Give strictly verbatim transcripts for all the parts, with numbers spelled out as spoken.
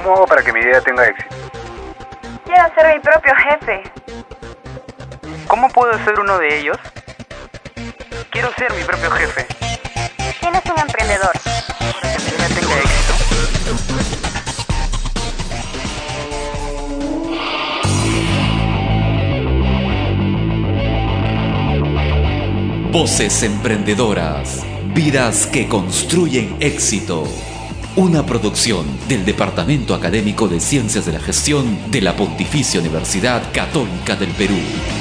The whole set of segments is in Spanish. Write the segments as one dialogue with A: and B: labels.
A: ¿Cómo hago para que mi idea tenga éxito?
B: Quiero ser mi propio jefe.
A: ¿Cómo puedo ser uno de ellos? Quiero ser mi propio jefe.
B: ¿Quién es un emprendedor?
A: Para que mi idea tenga éxito.
C: Voces emprendedoras, vidas que construyen éxito. Una producción del Departamento Académico de Ciencias de la Gestión de la Pontificia Universidad Católica del Perú.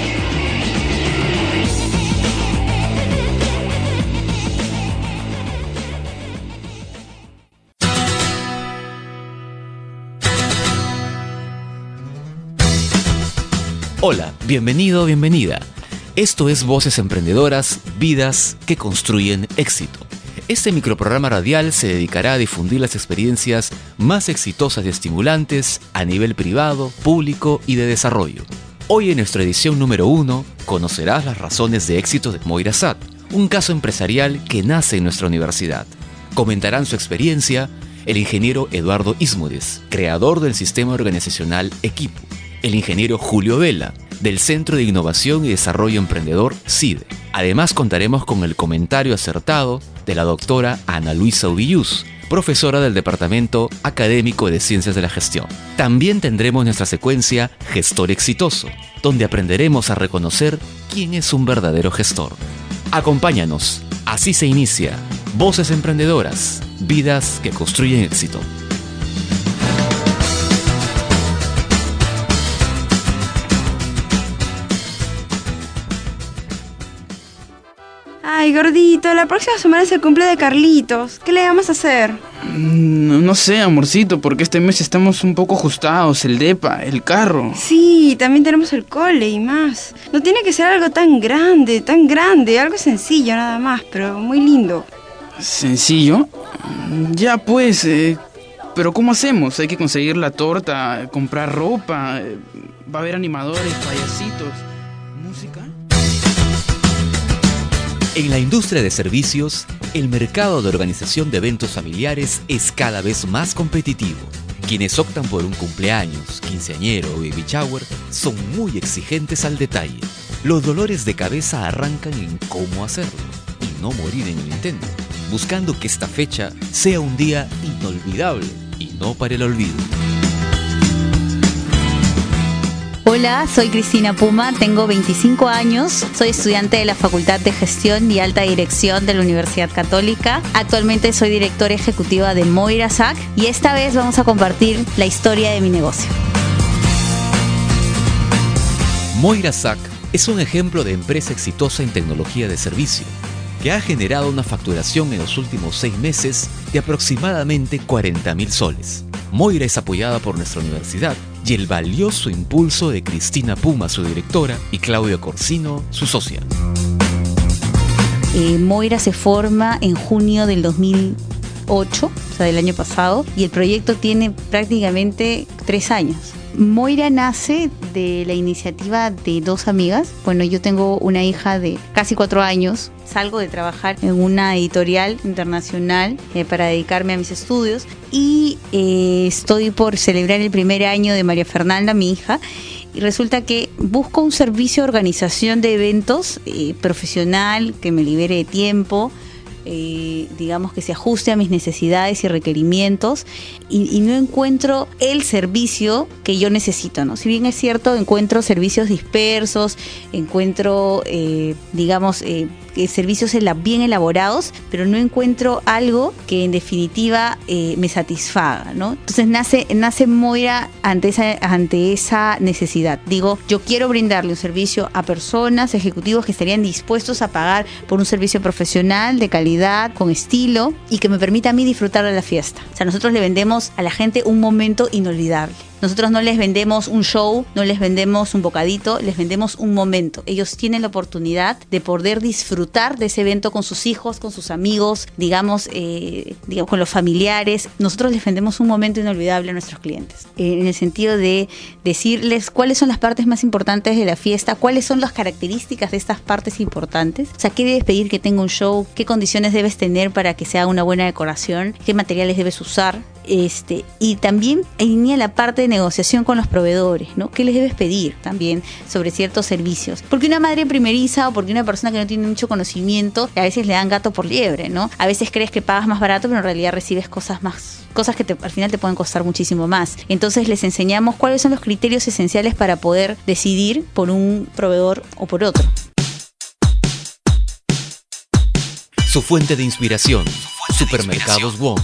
C: Hola, bienvenido, bienvenida. Esto es Voces Emprendedoras, vidas que construyen éxito. Este microprograma radial se dedicará a difundir las experiencias más exitosas y estimulantes a nivel privado, público y de desarrollo. Hoy en nuestra edición número uno conocerás las razones de éxito de Moira Sack, un caso empresarial que nace en nuestra universidad. Comentarán su experiencia el ingeniero Eduardo Ismudes, creador del sistema organizacional Equipo, el ingeniero Julio Vela, del Centro de Innovación y Desarrollo Emprendedor CIDE. Además contaremos con el comentario acertado de la doctora Ana Luisa Ubillús, profesora del Departamento Académico de Ciencias de la Gestión. También tendremos nuestra secuencia Gestor Exitoso, donde aprenderemos a reconocer quién es un verdadero gestor. Acompáñanos, así se inicia Voces Emprendedoras, vidas que construyen éxito.
D: Ay, gordito, la próxima semana es el cumple de Carlitos. ¿Qué le vamos a hacer?
E: No, no sé, amorcito, porque este mes estamos un poco ajustados. El depa, el carro.
D: Sí, también tenemos el cole y más. No tiene que ser algo tan grande, tan grande. Algo sencillo nada más, pero muy lindo.
E: ¿Sencillo? Ya pues, eh, pero ¿cómo hacemos? Hay que conseguir la torta, comprar ropa, eh, va a haber animadores, payasitos, música.
C: En la industria de servicios, el mercado de organización de eventos familiares es cada vez más competitivo. Quienes optan por un cumpleaños, quinceañero o baby shower son muy exigentes al detalle. Los dolores de cabeza arrancan en cómo hacerlo y no morir en el intento, buscando que esta fecha sea un día inolvidable y no para el olvido.
F: Hola, soy Cristina Puma, tengo veinticinco años, soy estudiante de la Facultad de Gestión y Alta Dirección de la Universidad Católica. Actualmente soy directora ejecutiva de Moira Sack y esta vez vamos a compartir la historia de mi negocio.
C: Moira Sack es un ejemplo de empresa exitosa en tecnología de servicio, que ha generado una facturación en los últimos seis meses de aproximadamente cuarenta mil soles. Moira es apoyada por nuestra universidad y el valioso impulso de Cristina Puma, su directora, y Claudio Corsino, su socia.
F: Eh, Moira se forma en junio del dos mil ocho, o sea, del año pasado, y el proyecto tiene prácticamente tres años. Moira nace de la iniciativa de dos amigas. Bueno, yo tengo una hija de casi cuatro años. Salgo de trabajar en una editorial internacional eh, para dedicarme a mis estudios y eh, estoy por celebrar el primer año de María Fernanda, mi hija, y resulta que busco un servicio de organización de eventos eh, profesional que me libere de tiempo, Eh, digamos que se ajuste a mis necesidades y requerimientos y, y no encuentro el servicio que yo necesito, ¿no? Si bien es cierto, encuentro servicios dispersos, encuentro, eh, digamos, eh, servicios bien elaborados, pero no encuentro algo que en definitiva eh, me satisfaga, ¿no? Entonces nace, nace Moira ante esa, ante esa necesidad. Digo, yo quiero brindarle un servicio a personas, ejecutivos que estarían dispuestos a pagar por un servicio profesional de calidad, con estilo y que me permita a mí disfrutar de la fiesta. O sea, nosotros le vendemos a la gente un momento inolvidable. Nosotros no les vendemos un show, no les vendemos un bocadito, les vendemos un momento. Ellos tienen la oportunidad de poder disfrutar de ese evento con sus hijos, con sus amigos, digamos, eh, digamos con los familiares. Nosotros les vendemos un momento inolvidable a nuestros clientes. Eh, en el sentido de decirles cuáles son las partes más importantes de la fiesta, cuáles son las características de estas partes importantes. O sea, qué debes pedir que tenga un show, qué condiciones debes tener para que sea una buena decoración, qué materiales debes usar. Este, y también alinea la parte de negociación con los proveedores, ¿no? ¿Qué les debes pedir también sobre ciertos servicios? Porque una madre primeriza o porque una persona que no tiene mucho conocimiento, a veces le dan gato por liebre, ¿no? A veces crees que pagas más barato, pero en realidad recibes cosas más, cosas que te, al final te pueden costar muchísimo más. Entonces les enseñamos cuáles son los criterios esenciales para poder decidir por un proveedor o por otro.
C: Su fuente de inspiración, Supermercados Wong.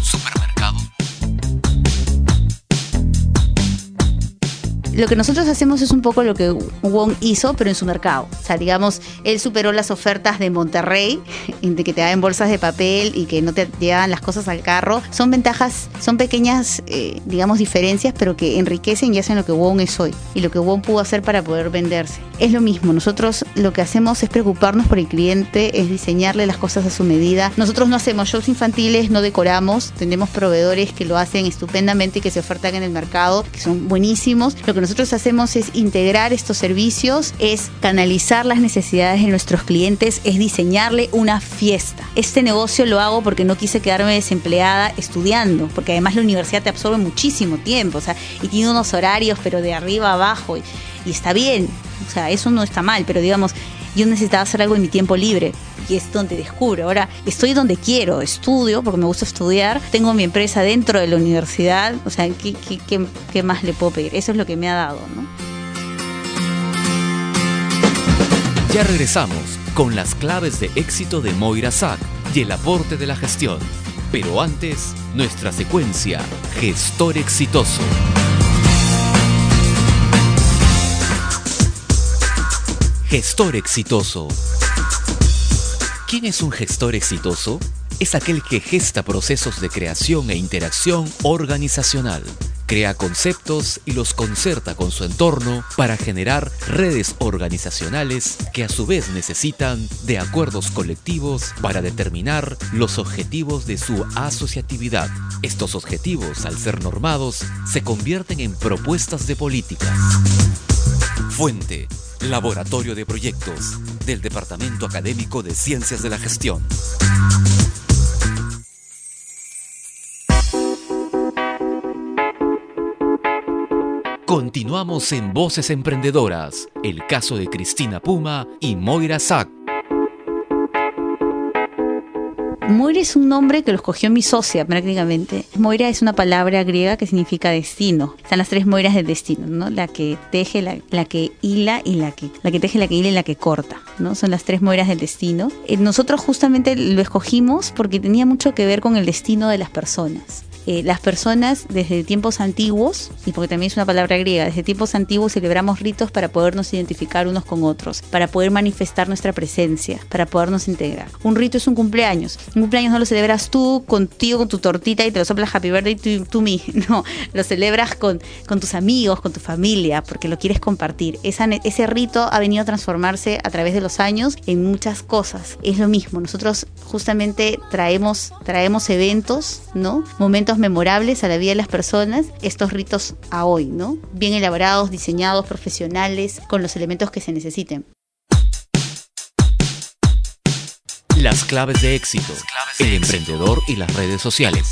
F: Lo que nosotros hacemos es un poco lo que Wong hizo, pero en su mercado. O sea, digamos, él superó las ofertas de Monterrey, de que te daban bolsas de papel y que no te llevaban las cosas al carro. Son ventajas, son pequeñas, eh, digamos, diferencias, pero que enriquecen y hacen lo que Wong es hoy y lo que Wong pudo hacer para poder venderse. Es lo mismo, nosotros lo que hacemos es preocuparnos por el cliente, es diseñarle las cosas a su medida. Nosotros no hacemos shows infantiles, no decoramos, tenemos proveedores que lo hacen estupendamente y que se ofertan en el mercado, que son buenísimos. Lo que nosotros hacemos es integrar estos servicios, es canalizar las necesidades de nuestros clientes, es diseñarle una fiesta. Este negocio lo hago porque no quise quedarme desempleada estudiando, porque además la universidad te absorbe muchísimo tiempo, o sea, y tiene unos horarios, pero de arriba a abajo, y, y está bien, o sea, eso no está mal, pero digamos, yo necesitaba hacer algo en mi tiempo libre y es donde descubro. Ahora estoy donde quiero, estudio porque me gusta estudiar, tengo mi empresa dentro de la universidad, o sea, ¿qué, qué, qué, qué más le puedo pedir? Eso es lo que me ha dado, ¿no?
C: Ya regresamos con las claves de éxito de Moira Sack y el aporte de la gestión. Pero antes, nuestra secuencia Gestor Exitoso. Gestor exitoso. ¿Quién es un gestor exitoso? Es aquel que gesta procesos de creación e interacción organizacional. Crea conceptos y los concerta con su entorno para generar redes organizacionales que a su vez necesitan de acuerdos colectivos para determinar los objetivos de su asociatividad. Estos objetivos, al ser normados, se convierten en propuestas de políticas. Fuente: Laboratorio de Proyectos del Departamento Académico de Ciencias de la Gestión. Continuamos en Voces Emprendedoras, el caso de Cristina Puma y Moira Sack.
F: Moira es un nombre que lo escogió mi socia prácticamente. Moira es una palabra griega que significa destino. Están las tres Moiras del destino, ¿no? La que teje, la, la que hila y la que la que teje, la que hila y la que corta, ¿no? Son las tres Moiras del destino. Eh, nosotros justamente lo escogimos porque tenía mucho que ver con el destino de las personas. Eh, las personas desde tiempos antiguos, y porque también es una palabra griega, desde tiempos antiguos celebramos ritos para podernos identificar unos con otros, para poder manifestar nuestra presencia, para podernos integrar. Un rito es un cumpleaños. Un cumpleaños no lo celebras tú contigo, con tu tortita y te lo soplas happy birthday to, to me. No, lo celebras con, con tus amigos, con tu familia, porque lo quieres compartir. Esa, ese rito ha venido a transformarse a través de los años en muchas cosas. Es lo mismo. Nosotros justamente traemos, traemos eventos, ¿no? Momentos memorables a la vida de las personas, estos ritos a hoy, ¿no? Bien elaborados, diseñados, profesionales, con los elementos que se necesiten.
C: Las claves de éxito, el emprendedor y las redes sociales.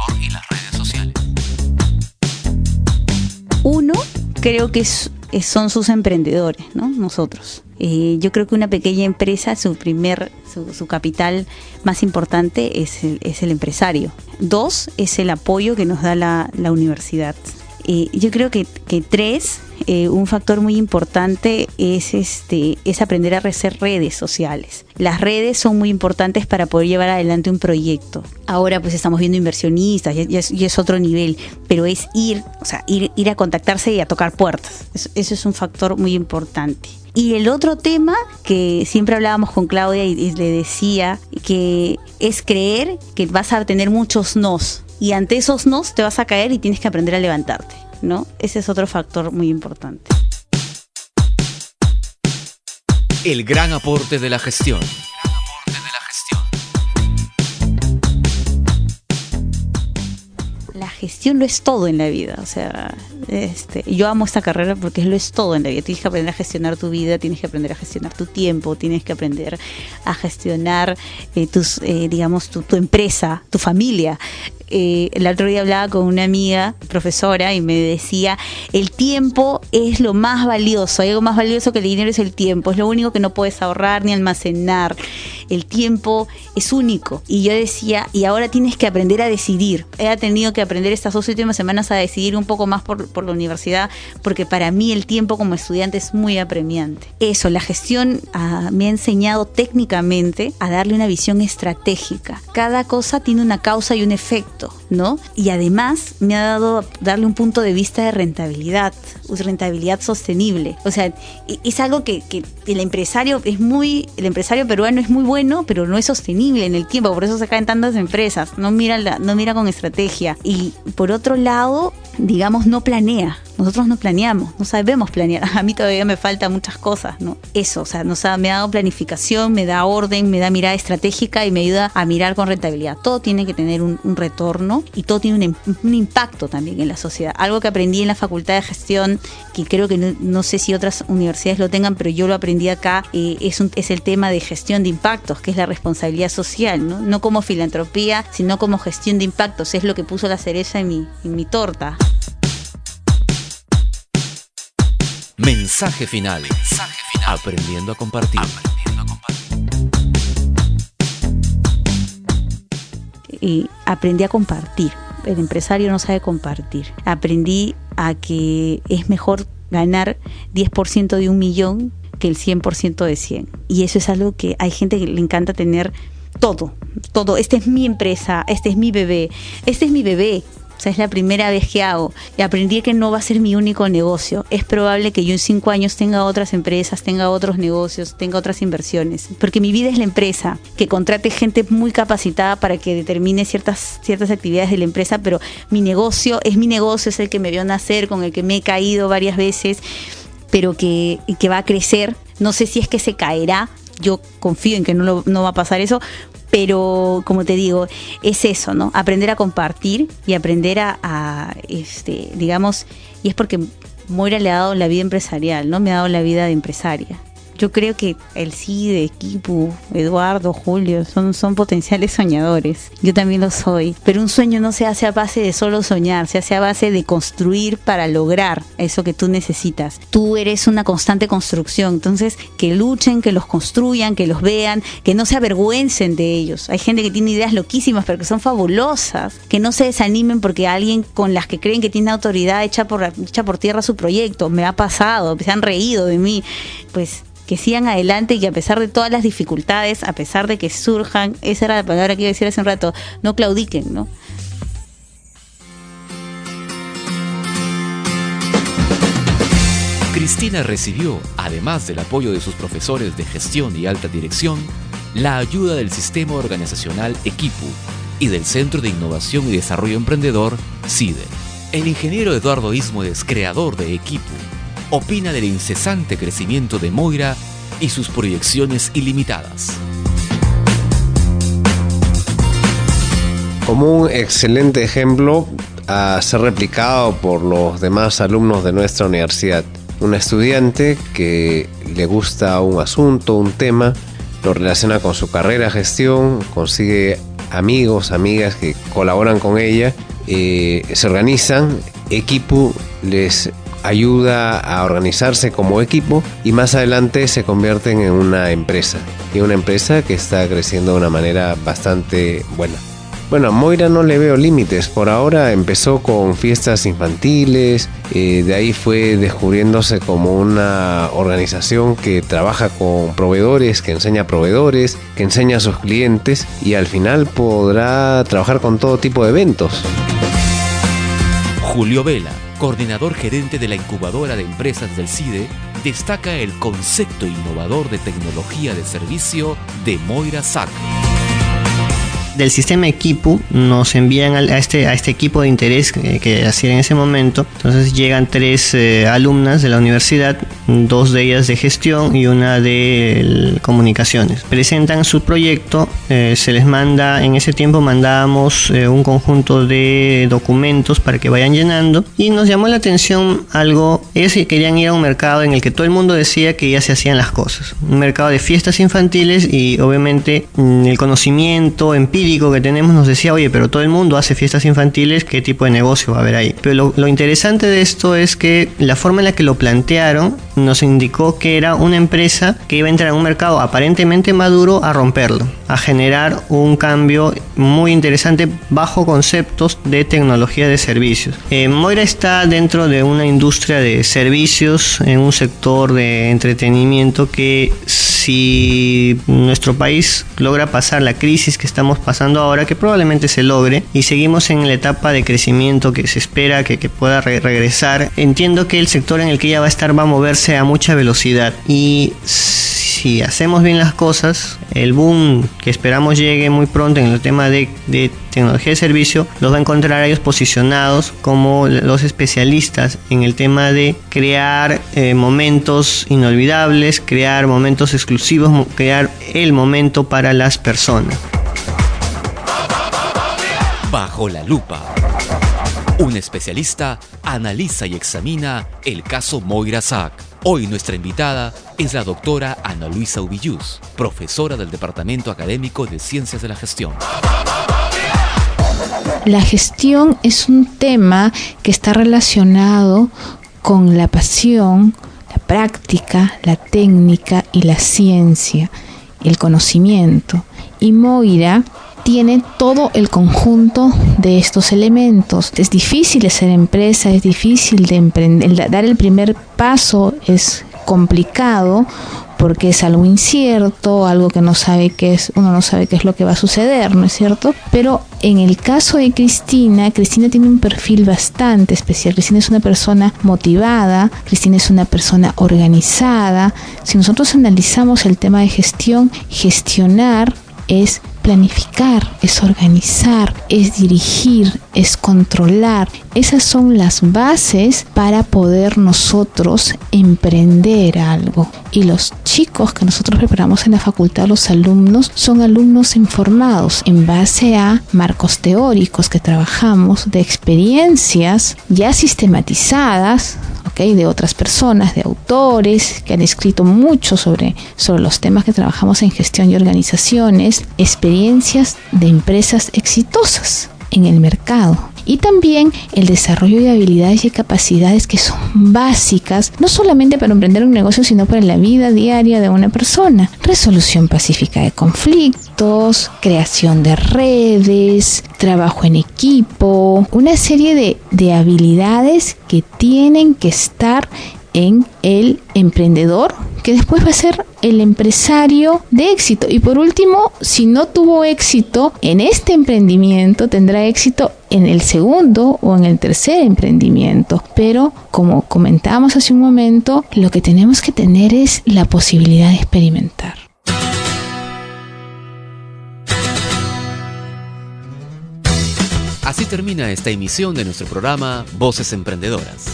F: Uno, creo que es, son sus emprendedores, ¿no? Nosotros. Eh, yo creo que una pequeña empresa, su primer, su, su capital más importante es el, es el empresario. Dos, es el apoyo que nos da la, la universidad. Eh, yo creo que, que tres, eh, un factor muy importante es, este, es aprender a hacer redes sociales. Las redes son muy importantes para poder llevar adelante un proyecto. Ahora pues estamos viendo inversionistas, y es, y es otro nivel, pero es ir, o sea, ir, ir a contactarse y a tocar puertas. Eso, eso es un factor muy importante. Y el otro tema que siempre hablábamos con Claudia y, y le decía que es creer que vas a tener muchos nos y ante esos nos te vas a caer y tienes que aprender a levantarte, ¿no? Ese es otro factor muy importante.
C: El gran aporte de la gestión.
F: La gestión lo es todo en la vida, o sea, este, yo amo esta carrera porque lo es todo en la vida. Tienes que aprender a gestionar tu vida, tienes que aprender a gestionar tu tiempo, tienes que aprender a gestionar eh, tus, eh, digamos, tu, tu empresa, tu familia. eh, el otro día hablaba con una amiga profesora y me decía, el tiempo es lo más valioso, hay algo más valioso que el dinero, es el tiempo, es lo único que no puedes ahorrar ni almacenar, el tiempo es único. Y yo decía, y ahora tienes que aprender a decidir. He tenido que aprender estas dos últimas semanas a decidir un poco más por, por la universidad, porque para mí el tiempo como estudiante es muy apremiante. Eso, la gestión ah, me ha enseñado técnicamente a darle una visión estratégica. Cada cosa tiene una causa y un efecto, ¿no? Y además me ha dado darle un punto de vista de rentabilidad, rentabilidad sostenible. O sea, es algo que, que el empresario es muy, el empresario peruano es muy bueno, pero no es sostenible en el tiempo, por eso se caen tantas empresas, no mira, la, no mira con estrategia. Y por otro lado, digamos, no planea. Nosotros no planeamos, no sabemos planear. A mí todavía me faltan muchas cosas, ¿no? Eso, o sea, nos ha, me ha dado planificación, me da orden, me da mirada estratégica y me ayuda a mirar con rentabilidad. Todo tiene que tener un, un retorno y todo tiene un, un impacto también en la sociedad. Algo que aprendí en la Facultad de Gestión, que creo que no, no sé si otras universidades lo tengan, pero yo lo aprendí acá, eh, es, un, es el tema de gestión de impactos, que es la responsabilidad social, ¿no? No como filantropía, sino como gestión de impactos. Es lo que puso la cereza en mi, en mi torta.
C: Mensaje final. Mensaje final. Aprendiendo a compartir. Aprendiendo a compartir.
F: Y aprendí a compartir. El empresario no sabe compartir. Aprendí a que es mejor ganar diez por ciento de un millón que el cien por ciento de cien. Y eso es algo que hay gente que le encanta tener todo. Todo. Esta es mi empresa. Este es mi bebé. Este es mi bebé. O sea, es la primera vez que hago y aprendí que no va a ser mi único negocio. Es probable que yo en cinco años tenga otras empresas, tenga otros negocios, tenga otras inversiones, porque mi vida es la empresa, que contrate gente muy capacitada para que determine ciertas, ciertas actividades de la empresa, pero mi negocio es mi negocio, es el que me vio nacer, con el que me he caído varias veces, pero que, que va a crecer. No sé si es que se caerá, yo confío en que no, lo, no va a pasar eso, pero como te digo, es eso, ¿no? Aprender a compartir y aprender a, a este, digamos, y es porque Moira le ha dado la vida empresarial, ¿no? Me ha dado la vida de empresaria. Yo creo que el Cide, Equipo, Eduardo, Julio, son, son potenciales soñadores. Yo también lo soy. Pero un sueño no se hace a base de solo soñar, se hace a base de construir para lograr eso que tú necesitas. Tú eres una constante construcción. Entonces, que luchen, que los construyan, que los vean, que no se avergüencen de ellos. Hay gente que tiene ideas loquísimas, pero que son fabulosas. Que no se desanimen porque alguien con las que creen que tiene autoridad echa por, echa por tierra su proyecto. Me ha pasado, se han reído de mí. Pues que sigan adelante y que a pesar de todas las dificultades, a pesar de que surjan, esa era la palabra que iba a decir hace un rato, no claudiquen, ¿no?
C: Cristina recibió, además del apoyo de sus profesores de gestión y alta dirección, la ayuda del sistema organizacional Equipo y del Centro de Innovación y Desarrollo Emprendedor, CIDE. El ingeniero Eduardo Ismodes, creador de Equipo, opina del incesante crecimiento de Moira y sus proyecciones ilimitadas.
G: Como un excelente ejemplo a ser replicado por los demás alumnos de nuestra universidad. Un estudiante que le gusta un asunto, un tema, lo relaciona con su carrera, gestión, consigue amigos, amigas que colaboran con ella, eh, se organizan, Equipo les ayuda a organizarse como equipo y más adelante se convierten en una empresa, y una empresa que está creciendo de una manera bastante buena. Bueno, a Moira no le veo límites. Por ahora empezó con fiestas infantiles, eh, de ahí fue descubriéndose como una organización que trabaja con proveedores, que enseña a proveedores, que enseña a sus clientes, y al final podrá trabajar con todo tipo de eventos.
C: Julio Vela, coordinador gerente de la incubadora de empresas del CIDE, destaca el concepto innovador de tecnología de servicio de Moira S A C.
H: Del sistema Equipo nos envían a este, a este equipo de interés que, que hacían en ese momento. Entonces llegan tres eh, alumnas de la universidad, dos de ellas de gestión y una de comunicaciones. Presentan su proyecto, eh, se les manda, en ese tiempo mandábamos eh, un conjunto de documentos para que vayan llenando, y nos llamó la atención algo. Ellos querían ir a un mercado en el que todo el mundo decía que ya se hacían las cosas, un mercado de fiestas infantiles, y obviamente el conocimiento empírico que tenemos nos decía, oye, pero todo el mundo hace fiestas infantiles, ¿qué tipo de negocio va a haber ahí? Pero lo, lo interesante de esto es que la forma en la que lo plantearon nos indicó que era una empresa que iba a entrar a un mercado aparentemente maduro a romperlo, a generar un cambio muy interesante bajo conceptos de tecnología de servicios. Eh, Moira está dentro de una industria de servicios, en un sector de entretenimiento que, si nuestro país logra pasar la crisis que estamos pasando ahora, que probablemente se logre, y seguimos en la etapa de crecimiento que se espera que, que pueda re- regresar, entiendo que el sector en el que ella va a estar va a moverse a mucha velocidad, y si hacemos bien las cosas, el boom que esperamos llegue muy pronto en el tema de, de tecnología de servicio los va a encontrar a ellos posicionados como los especialistas en el tema de crear eh, momentos inolvidables, crear momentos exclusivos, crear el momento para las personas.
C: Bajo la lupa. Un especialista analiza y examina el caso Moira Sack. Hoy nuestra invitada es la doctora Ana Luisa Ubillús, profesora del Departamento Académico de Ciencias de la Gestión.
I: La gestión es un tema que está relacionado con la pasión, la práctica, la técnica y la ciencia, el conocimiento. Y Moira tiene todo el conjunto de estos elementos. Es difícil hacer empresa, es difícil de emprender, dar el primer paso es complicado porque es algo incierto, algo que no sabe qué es, uno no sabe qué es lo que va a suceder, ¿no es cierto? Pero en el caso de Cristina, Cristina tiene un perfil bastante especial. Cristina es una persona motivada, Cristina es una persona organizada. Si nosotros analizamos el tema de gestión, gestionar es planificar, es organizar, es dirigir, es controlar. Esas son las bases para poder nosotros emprender algo. Y los chicos que nosotros preparamos en la facultad, los alumnos, son alumnos informados en base a marcos teóricos que trabajamos, de experiencias ya sistematizadas, ¿okay? De otras personas, de autores que han escrito mucho sobre, sobre los temas que trabajamos en gestión y organizaciones, experiencias de empresas exitosas en el mercado. Y también el desarrollo de habilidades y capacidades que son básicas, no solamente para emprender un negocio, sino para la vida diaria de una persona. Resolución pacífica de conflictos, creación de redes, trabajo en equipo, una serie de, de habilidades que tienen que estar en el emprendedor, que después va a ser el empresario de éxito. Y por último, si no tuvo éxito en este emprendimiento, tendrá éxito en el segundo o en el tercer emprendimiento. Pero, como comentábamos hace un momento, lo que tenemos que tener es la posibilidad de experimentar.
C: Así termina esta emisión de nuestro programa Voces Emprendedoras.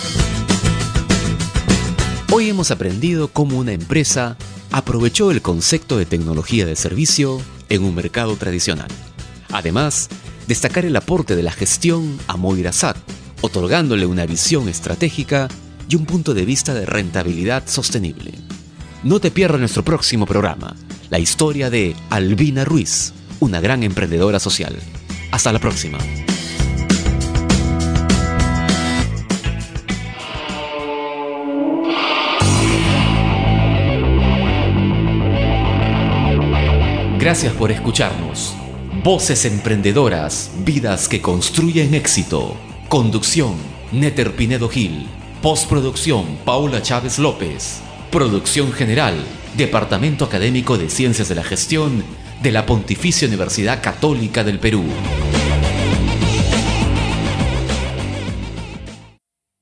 C: Hoy hemos aprendido cómo una empresa aprovechó el concepto de tecnología de servicio en un mercado tradicional. Además, destacar el aporte de la gestión a Moira Sack, otorgándole una visión estratégica y un punto de vista de rentabilidad sostenible. No te pierdas nuestro próximo programa, la historia de Albina Ruiz, una gran emprendedora social. Hasta la próxima. Gracias por escucharnos. Voces Emprendedoras, vidas que construyen éxito. Conducción, Néter Pinedo Gil. Postproducción, Paula Chávez López. Producción general, Departamento Académico de Ciencias de la Gestión de la Pontificia Universidad Católica del Perú.